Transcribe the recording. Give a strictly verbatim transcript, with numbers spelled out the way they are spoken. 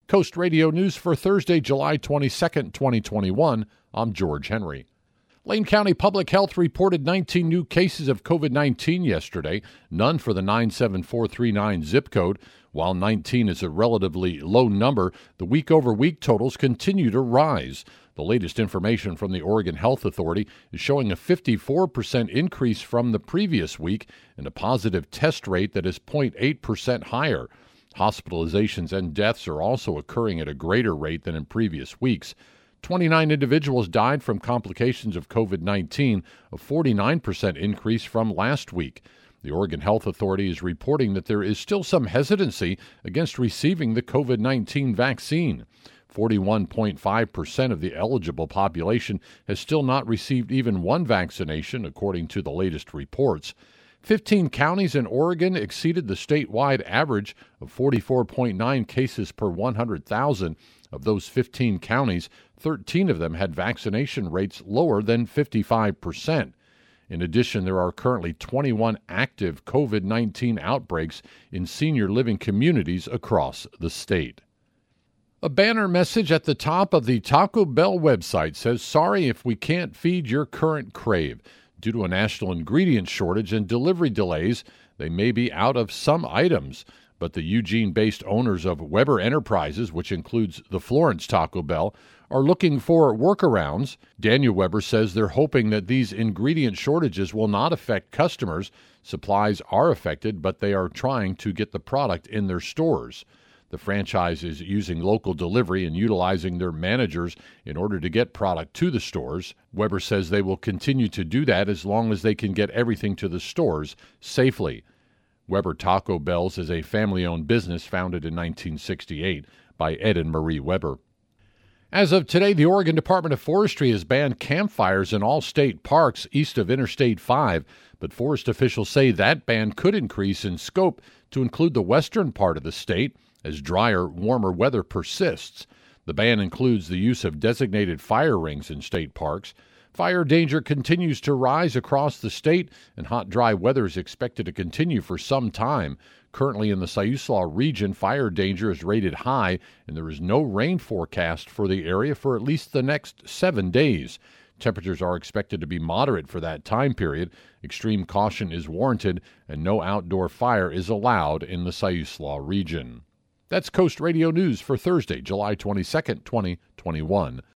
Coast Radio News for Thursday, July twenty-second, twenty twenty-one. I'm George Henry. Lane County Public Health reported nineteen new cases of covid nineteen yesterday, none for the nine seven four three nine zip code. While nineteen is a relatively low number, the week-over-week totals continue to rise. The latest information from the Oregon Health Authority is showing a fifty-four percent increase from the previous week and a positive test rate that is zero point eight percent higher. Hospitalizations and deaths are also occurring at a greater rate than in previous weeks. twenty-nine individuals died from complications of covid nineteen, a forty-nine percent increase from last week. The Oregon Health Authority is reporting that there is still some hesitancy against receiving the covid nineteen vaccine. forty-one point five percent of the eligible population has still not received even one vaccination, according to the latest reports. fifteen counties in Oregon exceeded the statewide average of forty-four point nine cases per one hundred thousand. Of those fifteen counties, thirteen of them had vaccination rates lower than fifty-five percent. In addition, there are currently twenty-one active covid nineteen outbreaks in senior living communities across the state. A banner message at the top of the Taco Bell website says, "Sorry if we can't feed your current crave. Due to a national ingredient shortage and delivery delays, they may be out of some items." But the Eugene-based owners of Weber Enterprises, which includes the Florence Taco Bell, are looking for workarounds. Daniel Weber says they're hoping that these ingredient shortages will not affect customers. Supplies are affected, but they are trying to get the product in their stores. The franchise is using local delivery and utilizing their managers in order to get product to the stores. Weber says they will continue to do that as long as they can get everything to the stores safely. Weber Taco Bells is a family-owned business founded in nineteen sixty-eight by Ed and Marie Weber. As of today, the Oregon Department of Forestry has banned campfires in all state parks east of Interstate five, but forest officials say that ban could increase in scope to include the western part of the state as drier, warmer weather persists. The ban includes the use of designated fire rings in state parks. Fire danger continues to rise across the state, and hot, dry weather is expected to continue for some time. Currently in the Siuslaw region, fire danger is rated high, and there is no rain forecast for the area for at least the next seven days. Temperatures are expected to be moderate for that time period. Extreme caution is warranted, and no outdoor fire is allowed in the Siuslaw region. That's Coast Radio News for Thursday, July twenty-second, twenty twenty-one.